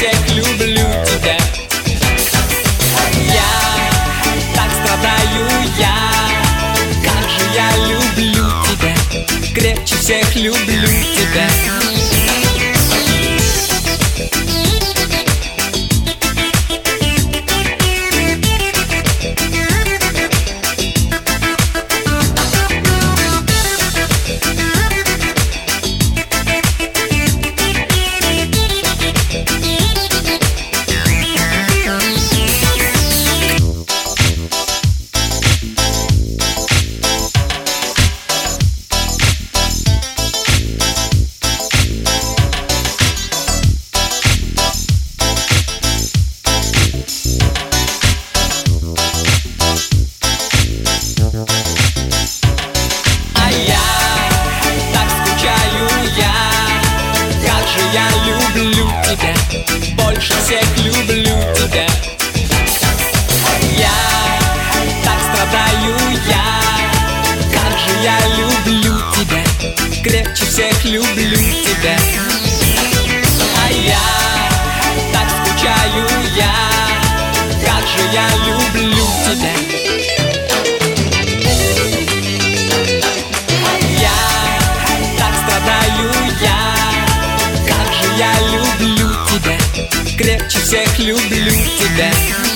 всех люблю тебя. Я так страдаю, как же я люблю тебя, крепче всех люблю тебя. Я люблю тебя, больше всех люблю тебя. Я так страдаю, как же я люблю тебя, крепче всех люблю тебя. А я так скучаю, как же я люблю тебя. Я люблю тебя, крепче всех люблю тебя.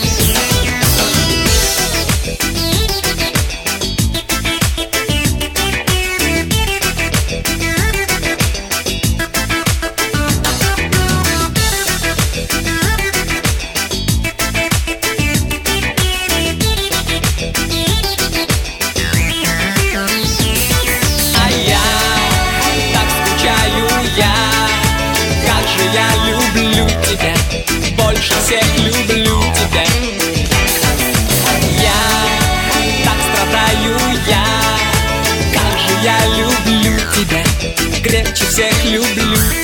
А я так скучаю, я люблю тебя, больше всех люблю тебя. Я так страдаю, как же я люблю тебя, крепче всех люблю